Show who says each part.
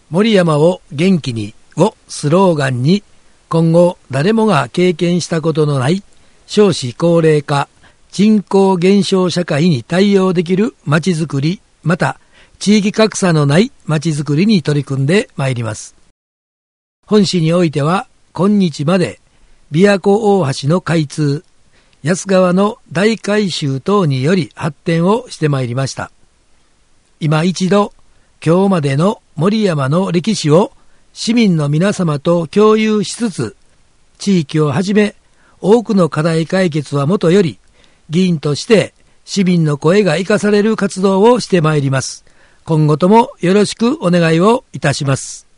Speaker 1: 森山を元気にをスローガンに、今後誰もが経験したことのない少子高齢化、人口減少社会に対応できるまちづくり、また地域格差のないまちづくりに取り組んでまいります。本市においては今日まで琵琶湖大橋の開通、安川の大改修等により発展をしてまいりました。今一度今日までの森山の歴史を市民の皆様と共有しつつ、地域をはじめ多くの課題解決はもとより、議員として市民の声が生かされる活動をしてまいります。今後ともよろしくお願いをいたします。